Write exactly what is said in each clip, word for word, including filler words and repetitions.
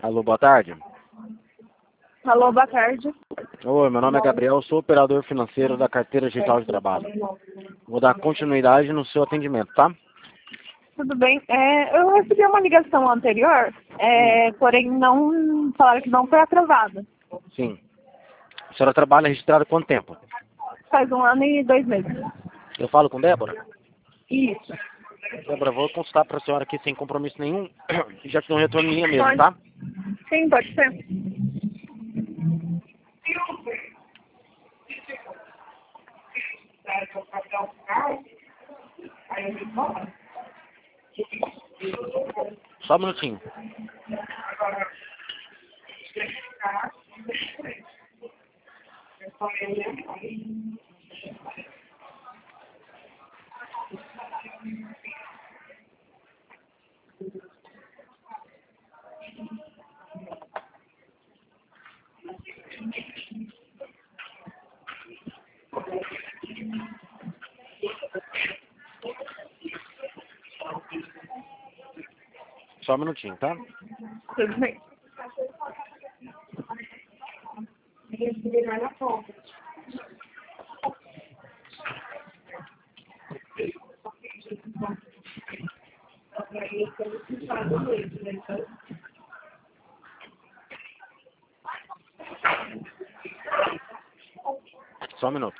Alô, boa tarde. Alô, boa tarde. Oi, meu nome é Gabriel, sou operador financeiro da carteira digital de trabalho. Vou dar continuidade no seu atendimento, tá? Tudo bem? É, eu recebi uma ligação anterior, é, porém não falaram que não foi aprovada. Sim. A senhora trabalha registrada há quanto tempo? Faz um ano e dois meses. Eu falo com Débora? Isso. Débora, vou consultar para a senhora aqui sem compromisso nenhum, já te dou um retorno em linha mesmo, Pode. tá? Sim, pode ser. Só um minutinho. Só um minutinho, tá? Tudo bem. Só um minuto.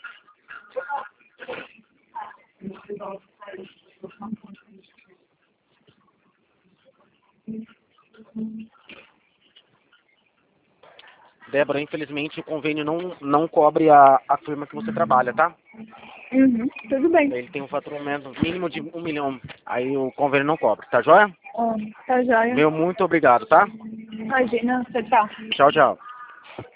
Débora, infelizmente o convênio não, não cobre a, a firma que você trabalha, tá? Uhum. Tudo bem. Ele tem um faturamento mínimo de um milhão. Aí o convênio não cobre, tá joia? Ah, tá joia. Meu muito obrigado, tá? Imagina, tchau, tchau. Tchau, tchau.